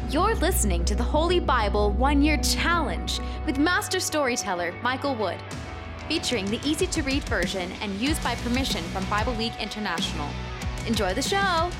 You're listening to the Holy Bible 1-Year Challenge with Master Storyteller Michael Wood, featuring the easy-to-read version and used by permission from Bible League International. Enjoy the show!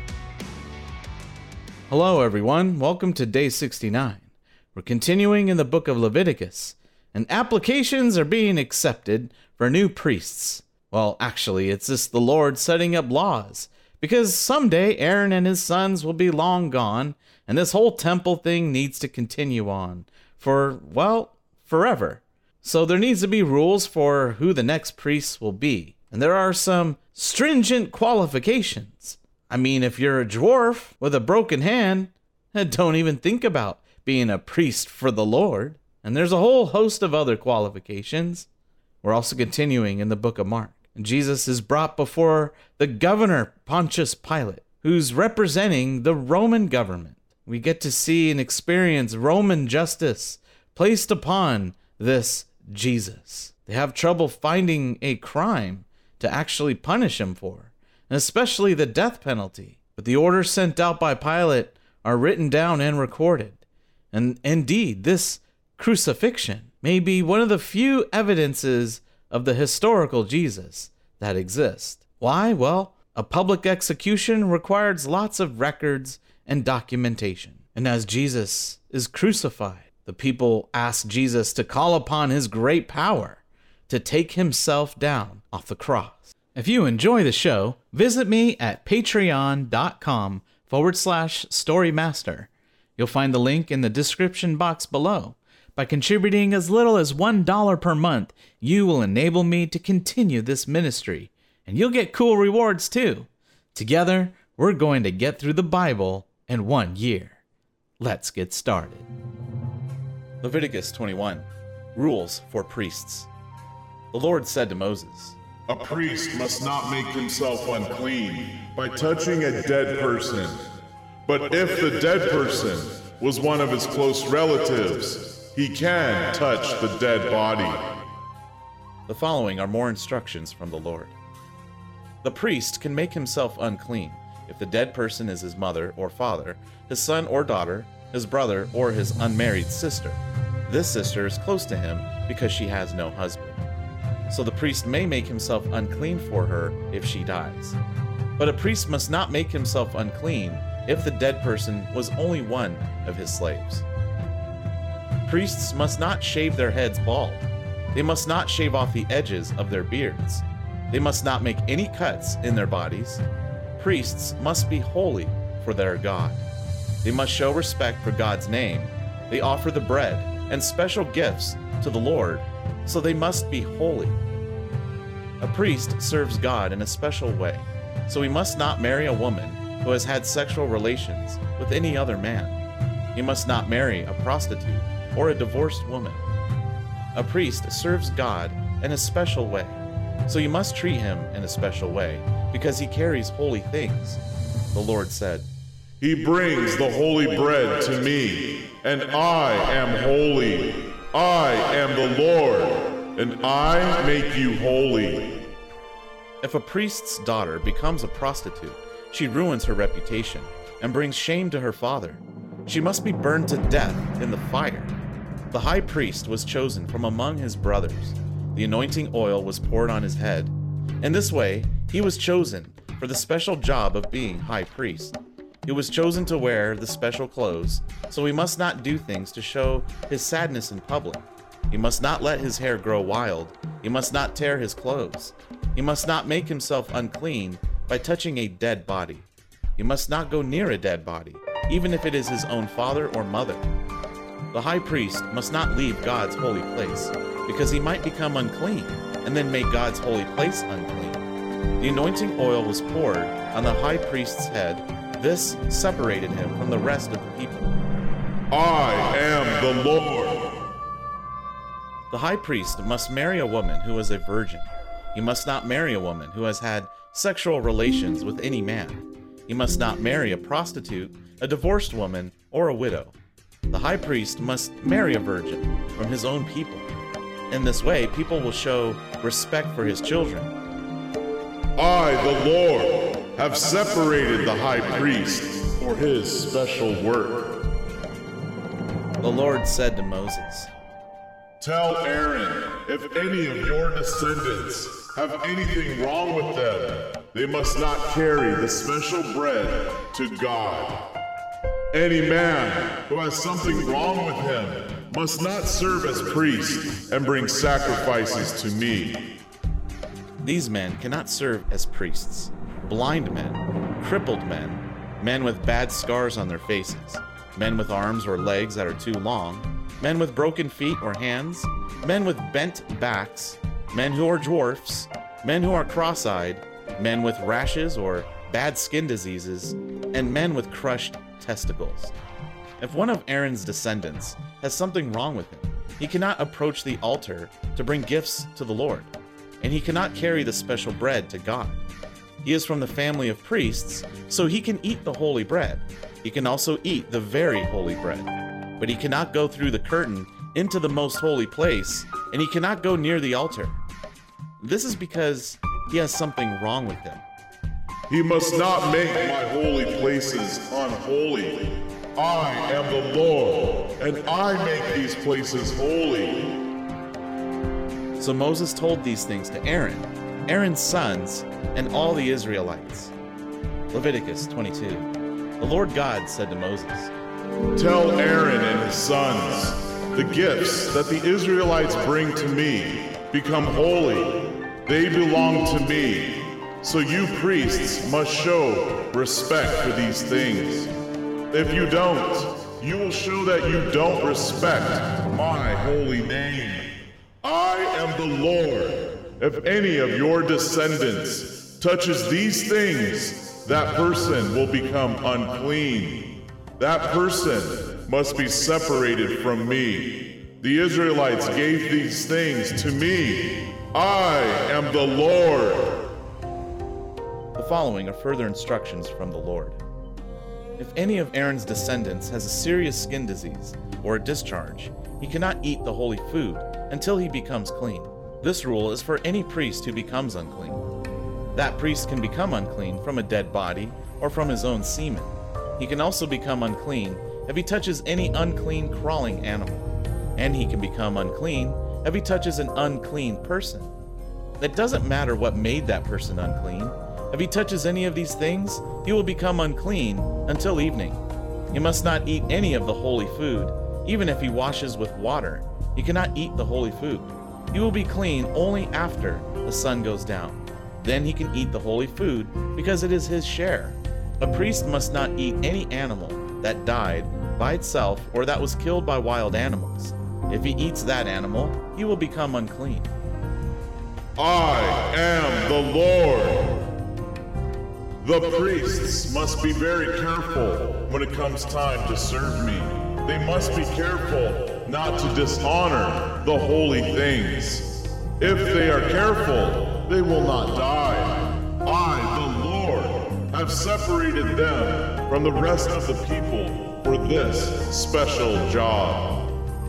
Hello everyone, welcome to day 69. We're continuing in the book of Leviticus, and applications are being accepted for new priests. Well, actually, it's just the Lord setting up laws, because someday Aaron and his sons will be long gone, and this whole temple thing needs to continue on for, well, forever. So there needs to be rules for who the next priests will be, and there are some stringent qualifications. I mean, if you're a dwarf with a broken hand, don't even think about being a priest for the Lord. And there's a whole host of other qualifications. We're also continuing in the book of Mark. Jesus is brought before the governor Pontius Pilate, who's representing the Roman government. We get to see and experience Roman justice placed upon this Jesus. They have trouble finding a crime to actually punish him for, and especially the death penalty. But the orders sent out by Pilate are written down and recorded. And indeed, this crucifixion may be one of the few evidences of the historical Jesus that exist. Why? Well, a public execution requires lots of records and documentation. And as Jesus is crucified, the people ask Jesus to call upon his great power to take himself down off the cross. If you enjoy the show, visit me at patreon.com/storymaster. You'll find the link in the description box below. By contributing as little as $1 per month, you will enable me to continue this ministry, and you'll get cool rewards too. Together, we're going to get through the Bible in 1 year. Let's get started. Leviticus 21. Rules for priests. The Lord said to Moses, "A priest must not make himself unclean by touching a dead person. But if the dead person was one of his close relatives, he can touch the dead body." The following are more instructions from the Lord. The priest can make himself unclean if the dead person is his mother or father, his son or daughter, his brother, or his unmarried sister. This sister is close to him because she has no husband. So the priest may make himself unclean for her if she dies. But a priest must not make himself unclean if the dead person was only one of his slaves. Priests must not shave their heads bald. They must not shave off the edges of their beards. They must not make any cuts in their bodies. Priests must be holy for their God. They must show respect for God's name. They offer the bread and special gifts to the Lord, so they must be holy. A priest serves God in a special way, so he must not marry a woman who has had sexual relations with any other man. He must not marry a prostitute or a divorced woman. A priest serves God in a special way, so you must treat him in a special way because he carries holy things. The Lord said, "He brings the holy bread to me, and I am holy. I am the Lord, and I make you holy." If a priest's daughter becomes a prostitute, she ruins her reputation and brings shame to her father. She must be burned to death in the fire. The high priest was chosen from among his brothers. The anointing oil was poured on his head. In this way, he was chosen for the special job of being high priest. He was chosen to wear the special clothes, so he must not do things to show his sadness in public. He must not let his hair grow wild. He must not tear his clothes. He must not make himself unclean by touching a dead body. He must not go near a dead body, even if it is his own father or mother. The high priest must not leave God's holy place, because he might become unclean and then make God's holy place unclean. The anointing oil was poured on the high priest's head. This separated him from the rest of the people. "I am the Lord." The high priest must marry a woman who is a virgin. He must not marry a woman who has had sexual relations with any man. He must not marry a prostitute, a divorced woman, or a widow. The high priest must marry a virgin from his own people. In this way, people will show respect for his children. "I, the Lord, have separated the high priest for his special work. The Lord said to Moses, Tell Aaron, if any of your descendants have anything wrong with them, they must not carry the special bread to God. Any man who has something wrong with him must not serve as priest and bring sacrifices to me. These men cannot serve as priests. Blind men, crippled men, men with bad scars on their faces, men with arms or legs that are too long, men with broken feet or hands, men with bent backs, men who are dwarfs, men who are cross-eyed, men with rashes or bad skin diseases, and men with crushed testicles. If one of Aaron's descendants has something wrong with him, he cannot approach the altar to bring gifts to the Lord, and he cannot carry the special bread to God. He is from the family of priests, so he can eat the holy bread. He can also eat the very holy bread, but he cannot go through the curtain into the most holy place, and he cannot go near the altar. This is because he has something wrong with him. He must not make my holy places unholy. I am the Lord, and I make these places holy. So Moses told these things to Aaron, Aaron's sons, and all the Israelites. Leviticus 22. The Lord God said to Moses, Tell Aaron and his sons, the gifts that the Israelites bring to me become holy. They belong to me. So you priests must show respect for these things. If you don't, you will show that you don't respect my holy name. I am the Lord. If any of your descendants touches these things, that person will become unclean. That person must be separated from me. The Israelites gave these things to me. I am the Lord. The following are further instructions from the Lord. If any of Aaron's descendants has a serious skin disease or a discharge, he cannot eat the holy food until he becomes clean. This rule is for any priest who becomes unclean. That priest can become unclean from a dead body or from his own semen. He can also become unclean if he touches any unclean crawling animal. And he can become unclean if he touches an unclean person. It doesn't matter what made that person unclean. If he touches any of these things, he will become unclean until evening. He must not eat any of the holy food, even if he washes with water. He cannot eat the holy food. He will be clean only after the sun goes down. Then he can eat the holy food because it is his share. A priest must not eat any animal that died by itself or that was killed by wild animals. If he eats that animal, he will become unclean. I am the Lord. The priests must be very careful when it comes time to serve me. They must be careful not to dishonor the holy things. If they are careful, they will not die. I, the Lord, have separated them from the rest of the people for this special job.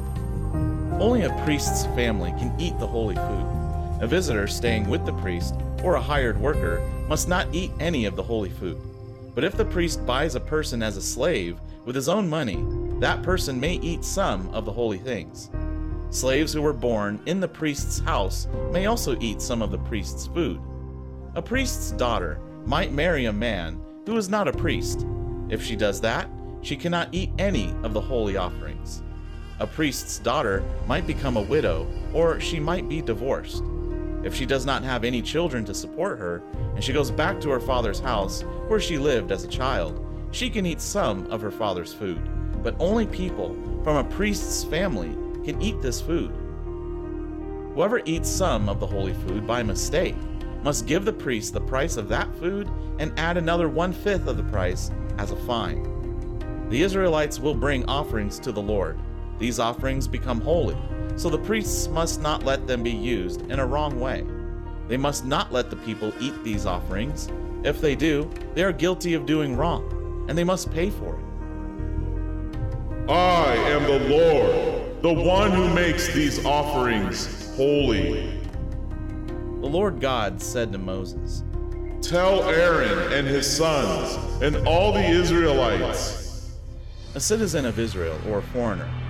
Only a priest's family can eat the holy food. A visitor staying with the priest or a hired worker must not eat any of the holy food. But if the priest buys a person as a slave with his own money, that person may eat some of the holy things. Slaves who were born in the priest's house may also eat some of the priest's food. A priest's daughter might marry a man who is not a priest. If she does that, she cannot eat any of the holy offerings. A priest's daughter might become a widow, or she might be divorced. If she does not have any children to support her, and she goes back to her father's house where she lived as a child, she can eat some of her father's food, but only people from a priest's family can eat this food. Whoever eats some of the holy food by mistake must give the priest the price of that food and add another 1/5 of the price as a fine. The Israelites will bring offerings to the Lord. These offerings become holy, so the priests must not let them be used in a wrong way. They must not let the people eat these offerings. If they do, they are guilty of doing wrong, and they must pay for it. I am the Lord, the one who makes these offerings holy. The Lord God said to Moses, Tell Aaron and his sons and all the Israelites. A citizen of Israel or a foreigner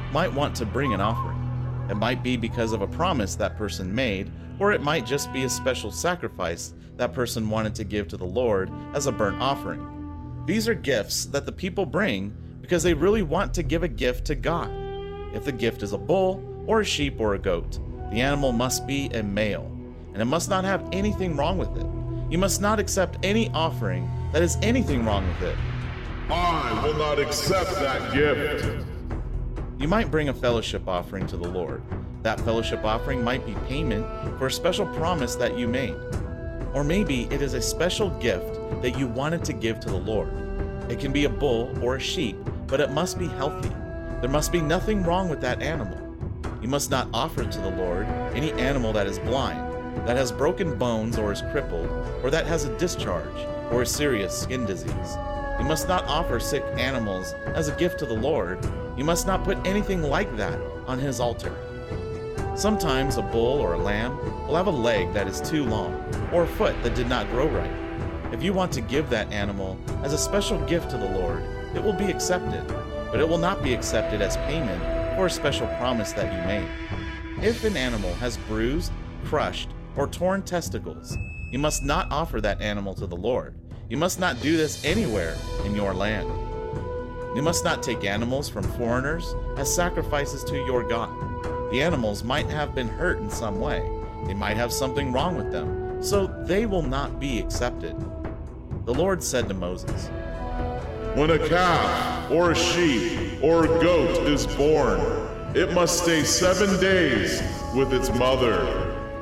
might want to bring an offering. It might be because of a promise that person made, or it might just be a special sacrifice that person wanted to give to the Lord as a burnt offering. These are gifts that the people bring because they really want to give a gift to God. If the gift is a bull, or a sheep, or a goat, the animal must be a male, and it must not have anything wrong with it. You must not accept any offering that has anything wrong with it. I will not accept that gift. You might bring a fellowship offering to the Lord. That fellowship offering might be payment for a special promise that you made. Or maybe it is a special gift that you wanted to give to the Lord. It can be a bull or a sheep, but it must be healthy. There must be nothing wrong with that animal. You must not offer to the Lord any animal that is blind, that has broken bones or is crippled, or that has a discharge or a serious skin disease. You must not offer sick animals as a gift to the Lord. You must not put anything like that on his altar. Sometimes a bull or a lamb will have a leg that is too long, or a foot that did not grow right. If you want to give that animal as a special gift to the Lord, it will be accepted, but it will not be accepted as payment for a special promise that you made. If an animal has bruised, crushed, or torn testicles, you must not offer that animal to the Lord. You must not do this anywhere in your land. You must not take animals from foreigners as sacrifices to your God. The animals might have been hurt in some way. They might have something wrong with them, so they will not be accepted. The Lord said to Moses, When a calf, or a sheep, or a goat is born, it must stay 7 days with its mother.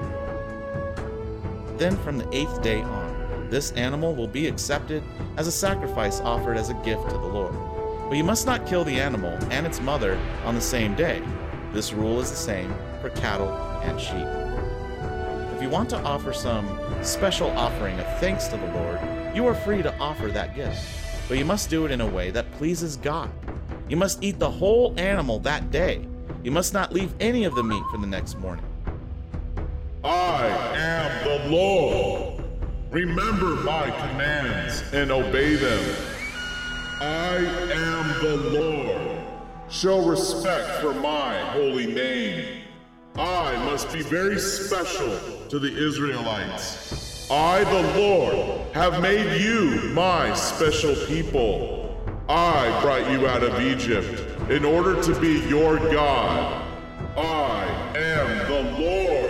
Then from the 8th day on, this animal will be accepted as a sacrifice offered as a gift to the Lord. But you must not kill the animal and its mother on the same day. This rule is the same for cattle and sheep. If you want to offer some special offering of thanks to the Lord, you are free to offer that gift. But you must do it in a way that pleases God. You must eat the whole animal that day. You must not leave any of the meat for the next morning. I am the Lord. Remember my commands and obey them. I am the Lord. Show respect for my holy name. I must be very special to the Israelites. I, the Lord, have made you my special people. I brought you out of Egypt in order to be your God. I am the Lord.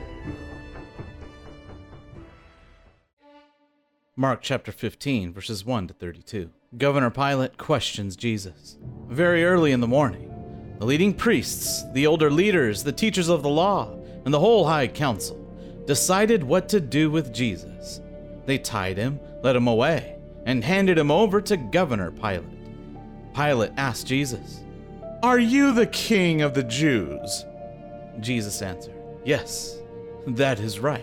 Mark chapter 15, verses 1 to 32. Governor Pilate questions Jesus. Very early in the morning, the leading priests, the older leaders, the teachers of the law, and the whole high council decided what to do with Jesus. They tied him, led him away, and handed him over to Governor Pilate. Pilate asked Jesus, "Are you the king of the Jews?" Jesus answered, "Yes, that is right."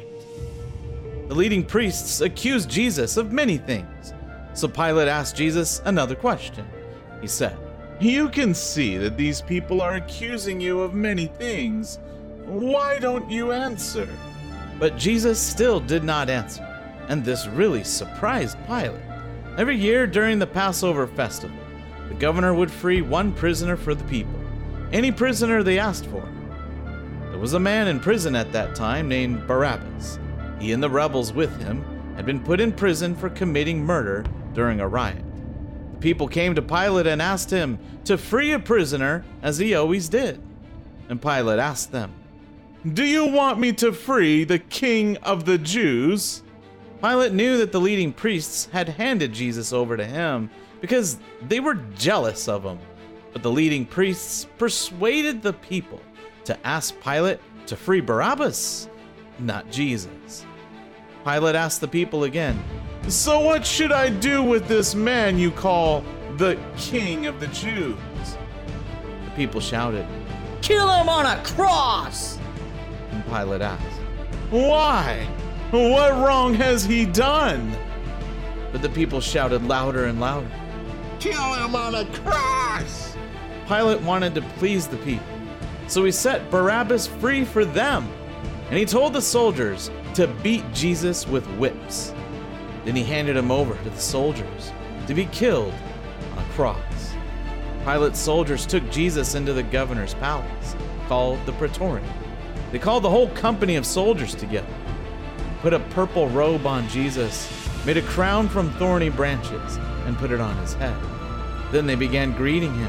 The leading priests accused Jesus of many things. So Pilate asked Jesus another question. He said, "You can see that these people are accusing you of many things. Why don't you answer?" But Jesus still did not answer, and this really surprised Pilate. Every year during the Passover festival, the governor would free one prisoner for the people, any prisoner they asked for. There was a man in prison at that time named Barabbas. He and the rebels with him had been put in prison for committing murder during a riot. The people came to Pilate and asked him to free a prisoner, as he always did. And Pilate asked them, "Do you want me to free the King of the Jews?" Pilate knew that the leading priests had handed Jesus over to him because they were jealous of him. But the leading priests persuaded the people to ask Pilate to free Barabbas, not Jesus. Pilate asked the people again, "So what should I do with this man you call the King of the Jews?" The people shouted, "Kill him on a cross!" And Pilate asked, "Why? What wrong has he done?" But the people shouted louder and louder, "Kill him on a cross!" Pilate wanted to please the people, so he set Barabbas free for them. And he told the soldiers to beat Jesus with whips. Then he handed him over to the soldiers to be killed on a cross. Pilate's soldiers took Jesus into the governor's palace, called the Praetorium. They called the whole company of soldiers together, put a purple robe on Jesus, made a crown from thorny branches, and put it on his head. Then they began greeting him.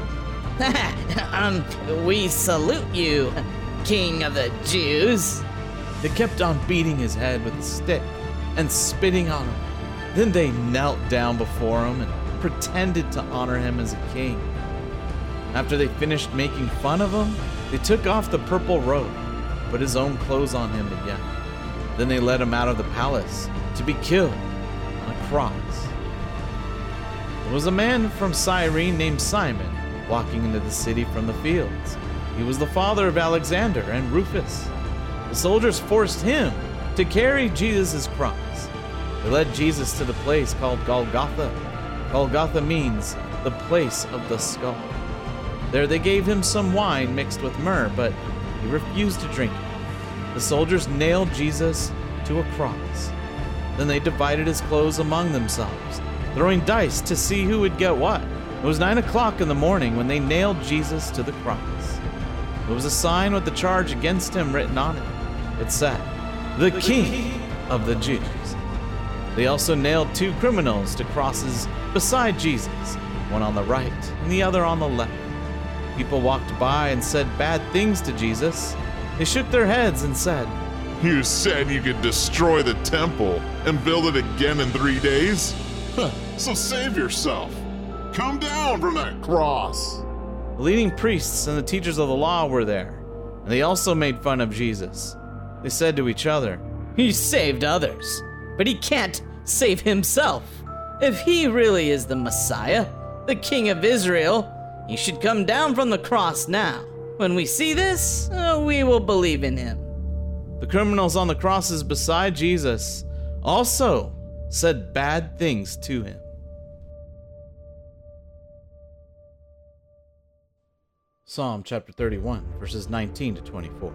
We salute you, King of the Jews. They kept on beating his head with a stick and spitting on him. Then they knelt down before him and pretended to honor him as a king. After they finished making fun of him, they took off the purple robe, put his own clothes on him again. Then they led him out of the palace to be killed on a cross. There was a man from Cyrene named Simon walking into the city from the fields. He was the father of Alexander and Rufus. The soldiers forced him to carry Jesus' cross. They led Jesus to the place called Golgotha. Golgotha means the place of the skull. There they gave him some wine mixed with myrrh, but he refused to drink it. The soldiers nailed Jesus to a cross. Then they divided his clothes among themselves, throwing dice to see who would get what. It was 9 o'clock in the morning when they nailed Jesus to the cross. There was a sign with the charge against him written on it. It said, "The King of the Jews." They also nailed 2 criminals to crosses beside Jesus, one on the right and the other on the left. People walked by and said bad things to Jesus. They shook their heads and said, You said you could destroy the temple and build it again in 3 days? So save yourself. Come down from that cross. The leading priests and the teachers of the law were there, and they also made fun of Jesus. They said to each other, He saved others, but he can't save himself. If he really is the Messiah, the King of Israel, he should come down from the cross now. When we see this, we will believe in him. The criminals on the crosses beside Jesus also said bad things to him. Psalm chapter 31, verses 19 to 24.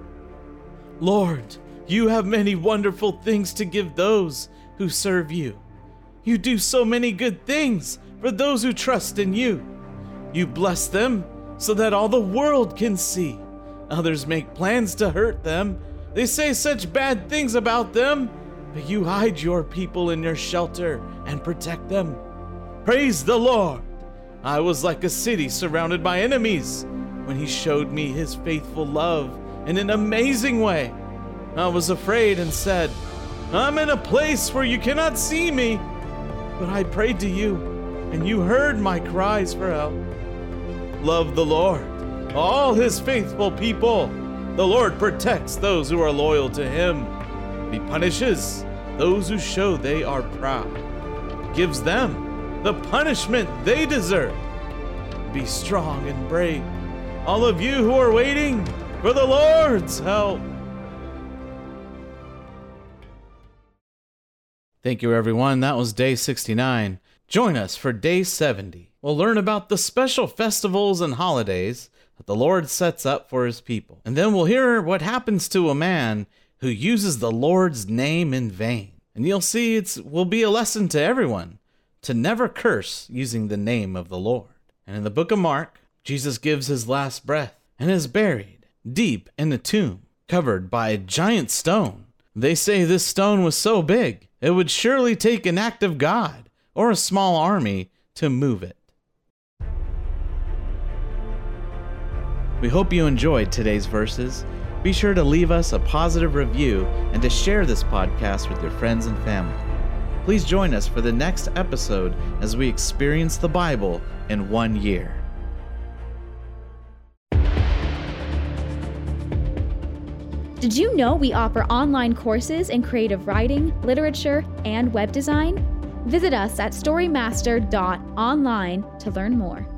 Lord, you have many wonderful things to give those who serve you. You do so many good things for those who trust in you. You bless them so that all the world can see. Others make plans to hurt them. They say such bad things about them, but you hide your people in your shelter and protect them. Praise the Lord! I was like a city surrounded by enemies when he showed me his faithful love in an amazing way. I was afraid and said, I'm in a place where you cannot see me. But I prayed to you, and you heard my cries for help. Love the Lord, all his faithful people. The Lord protects those who are loyal to him. He punishes those who show they are proud. Gives them the punishment they deserve. Be strong and brave, all of you who are waiting for the Lord's help. Thank you, everyone. That was day 69. Join us for day 70. We'll learn about the special festivals and holidays that the Lord sets up for his people. And then we'll hear what happens to a man who uses the Lord's name in vain. And you'll see it will be a lesson to everyone to never curse using the name of the Lord. And in the book of Mark, Jesus gives his last breath and is buried deep in a tomb covered by a giant stone. They say this stone was so big, it would surely take an act of God or a small army to move it. We hope you enjoyed today's verses. Be sure to leave us a positive review and to share this podcast with your friends and family. Please join us for the next episode as we experience the Bible in 1 year. Did you know we offer online courses in creative writing, literature, and web design? Visit us at storymaster.online to learn more.